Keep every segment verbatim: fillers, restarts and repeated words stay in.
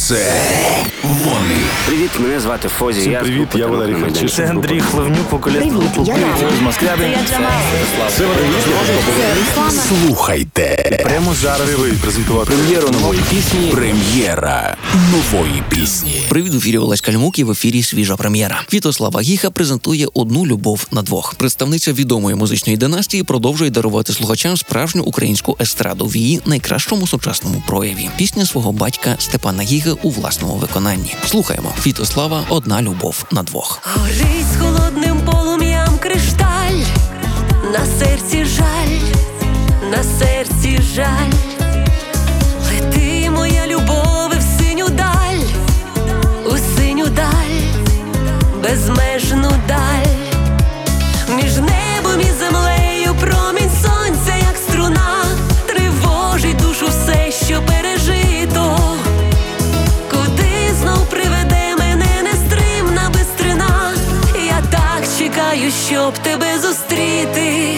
Це вони. Привіт, мене звати Фозі. Всім я привіт, я Валерій Харчишин. Це Андрій Хлевнюк, вокаліст групи я Рада. З Москрябін. Це я Джамал. Це Валерій. Слухайте. Прямо зараз ви презентувати Прем'єру нової пісні. Прем'єра нової пісні. Привіт, в ефірі Олесь Кальмук і в ефірі свіжа прем'єра. Святослава Гіха презентує «Одну любов на двох». Представниця відомої музичної династії продовжує дарувати слухачам справжню українську естраду в її найкращому сучасному прояві. Пісня свого батька Степана Гіги у власному виконанні. Слухаємо. Святослава «Одна любов на двох». Горить з холодним полум'ям кришталь, на серці жаль, на серці жаль. Лети, моя любове, в синю даль, у синю даль, безмежну даль. Між небом і землею промінь сонця, як струна, тривожить душу все, що пережито. Куди знов приведе мене нестримна бистрина? Я так чекаю, щоб тебе зустріти.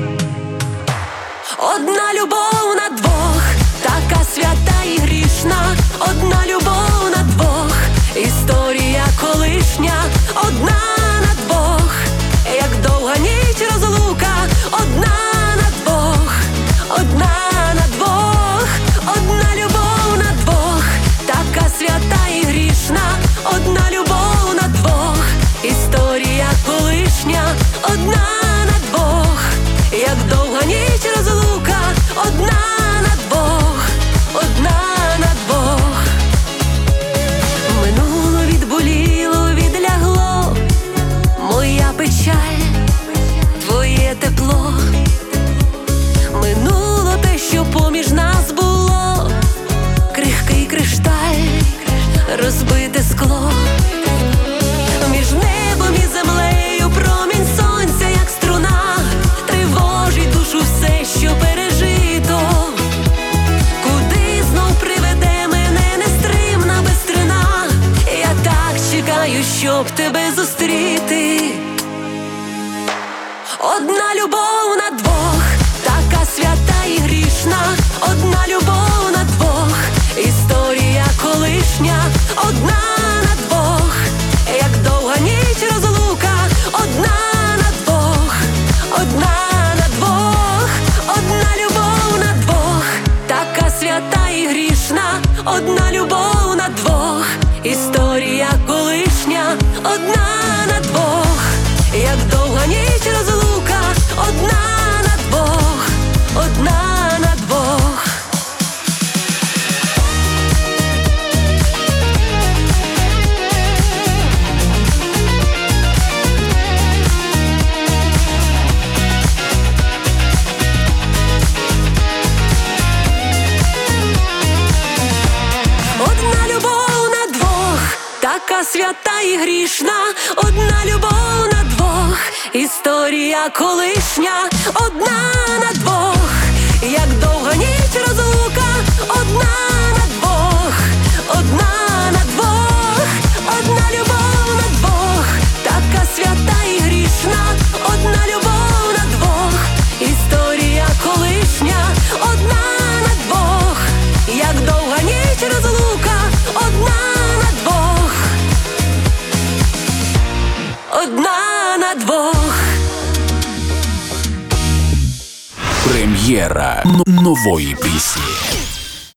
Одна любов на двох, така свята і грішна. Одна любов на двох, історія колишня. Одна на двох, як довга ніч розлука. Одна на двох, одна на двох. Одна любов на двох, така свята і грішна. Одна любов на двох, історія колишня. Одна на двох, як довга ніч розлука. Одна на двох, одна на двох. Минуло відболіло, відлягло, моя печаль, твоє тепло. Минуло те, що поміж нас було, крихкий кришталь, розбите скло. Між небом і землею промінь сонця, як струна, тривожить душу все, що пережито. Куди знов приведе мене нестримна бистрина? Я так чекаю, щоб тебе зустріти. Одна любов на двох, така свята і грішна. Одна любов на двох, історія колишня. Одна на двох, як довга ніч розлука. Одна на двох, одна на двох. Одна любов на двох, така свята і грішна. Одна любов на двох, історія колишня. Одна на двох, як довга ніч розлука. Одна на двох, одна на двох. Одна любов на двох, така свята і грішна. Одна любов на двох, історія колишня. Одна на двох, як довга ніч розлука. Одна на двох, одна на двох. Одна любов на двох, така свята і грішна. Одна любов на двох, історія колишня. Одна на двох, як довга ніч розлука. Одна на двох, одна на двох. Прем'єра н- нової пісні.